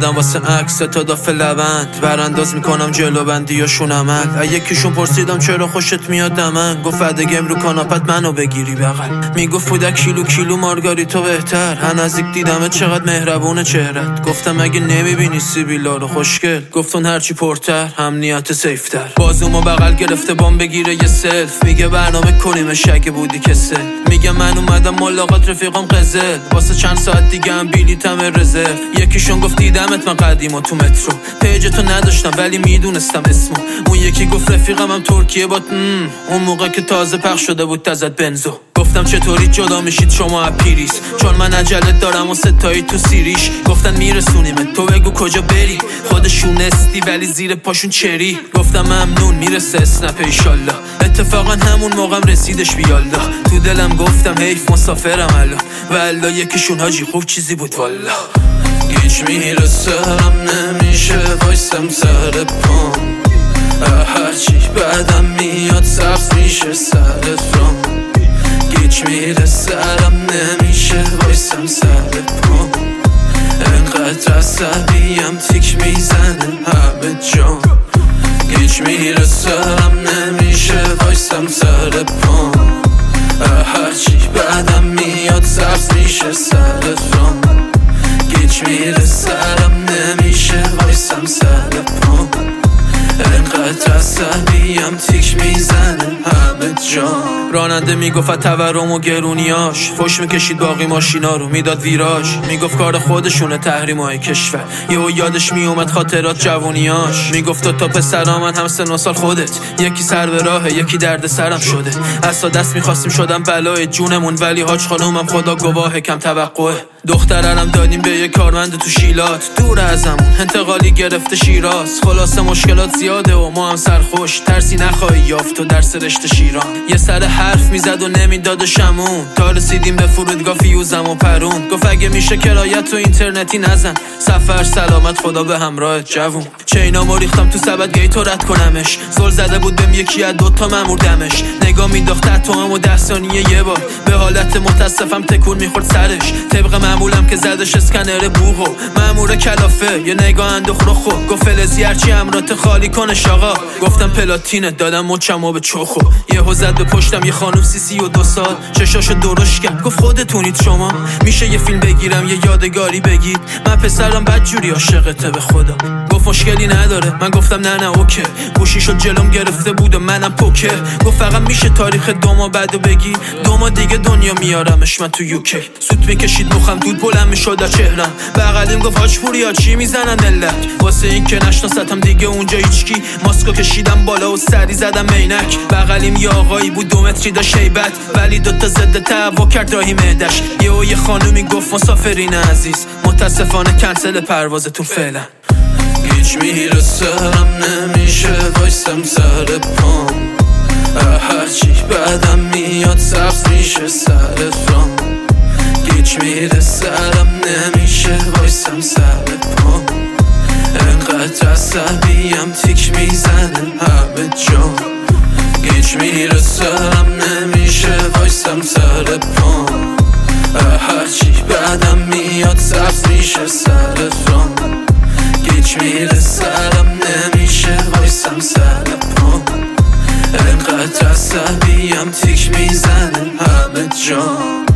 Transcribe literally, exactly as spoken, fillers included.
اومدم واسه عکس تا داف لبند برانداز میکنم جلو بندی یا شونمند. یکیشون پرسیدم چرا خوشت میاد دمن، گفت فدگم رو کاناپت منو بگیری بغل. میگفت بودک کیلو کیلو مارگاریتو بهتر، هن نزدیک دیدمت چقدر مهربونه چهرت. گفتم اگه نمیبینی سیبیلا رو خوشگل، گفتون هرچی پرتر هم نیت سیفتر. بازومو بغل گرفته بام بگیره یه سلف، میگه برنامه کنیمش اگه بودی کسل. میگه من اومدم ملاقات رفیقم قزل، واسه چند ساعت دیگه هم بیلیتم رزرو. یکیشون گفت دیدمت من قدیما تو مترو، پیجتو نداشتم ولی میدونستم اسمو. اون یکی گفت رفیقم هم ترکیه بات، اون موقع که تازه پخش شده بود تزت بنزو. گفتم چطوری جدا میشید شما اپیریس، چون من عجله دارم و ستایی تو سیریش. گفتن میرسونیمت تو بگو کجا بری، خودشون استی ولی زیر پاشون چری. گفتم ممنون میرسه اسنپ ایشالله، اتفاقا همون موقعم رسیدش بیالله. تو دلم گفتم حیف مسافرم الان، والله یکیشون حاجی خوب چیزی بود والله. گیج میرسم نمیشه وایسم سر پام، هرچی بعدم میاد سبز میشه سر فرام. گیج میرسم نمیشه وایسم سر پام، انقدر عصبیم تیک میزنه همه جام. گیج میرسم نمیشه وایسم سر پام، هرچی بعدم میاد سبز میشه سر فرام. گیج میرسم نمیشه وایسم سر پام، انقدر عصبیم تیک میزنه همه جام. راننده میگفت تورم و گرونیاش، فش میکشید باقی ماشینا رو میداد ویراژ. میگفت کار خودشونه تحریمای کشور، یهو یادش میومد خاطرات جوونیاش. میگفت تا پسرا من هم سن و سال خودت، یکی سر به راهه یکی درد سرم شده. اصلا دست میخواستیم شدم بلای جونمون، ولی حاج خانومم خدا گواهه کم توقعه. دخترم دادیم به یه کارمند تو شیلات، دور ازمون انتقالی گرفته شیراز. خلاصه مشکلات زیاده و ما هم سرخوش، ترسی نخواهی یافت و درس رشته شیران. یه سر حرف میزد و نمیداد شمون، تا رسیدیم به فرودگاه فیوزم و پرون. گفت اگه میشه کرایت و اینترنتی نزن، سفر سلامت خدا به همراهت جوون. چینامو ریختم تو سبد گیتو رد کنمش، زل زده بود بهم یکی از دوتا مامور دمش. نگاه مینداخت تو هم و ده ثانیه یه بار، به حالت متاسفم تکون میخورد سرش. طبق معمولم که زدش اسکنر بوغو، مامور کلافه یه نگاه انداخت رو خو. گفت فلزی هرچی امرات خالی کنش آقا. گفتم پلاتینت دادم مچمو به چخو. یهو زد به پشتم یه خانوم سی سی و دو سال، چشاشو درشت کرد گفت خودتونید شما، میشه یه فیلم بگیرم یه یادگاری بگید. من پسرم بدجوری عاشقته به خدا. گفت مشکلی نداره، من گفتم نه نه اوکی. گوشیشو جلوم گرفته بود و منم پوکر. گفت فقط میشه تاریخ دو ماه بعدو بگی، دو ماه دیگه دنیا میارمش من تو یوکی. سوت میکشید مخم دود بلند میشد از چهرم، بغلیم گفت حاج پوریا چی میزنن ملت. واسه این که نشناستم دیگه اونجا هیچکی، ماسکو کشیدم بالا و سری زدم عینک. بغلیم یه آقایی بود دو متری داشت هیبت، ولی دوتا ضد تهوع کرد راهی معدش. یهو یه خانومی گفت مسافرین عزیز متاسفانه کنسل پروازتون فعلا. گیج میرسم نمیشه وایسم سر پام، هرچی بعدم میاد سبز میشه سر فرام. گیج میرسم نمیشه وایسم سر پام، انقدر عصبیم تیک میزنه همه جام. گیج میرسم نمیشه وایسم سر پام، هرچی بعدم میاد سبز میشه سر فرام. گیج میرسم نمیشه وایسم سر پام، انقدر عصبیم تیک میزنه همه جام.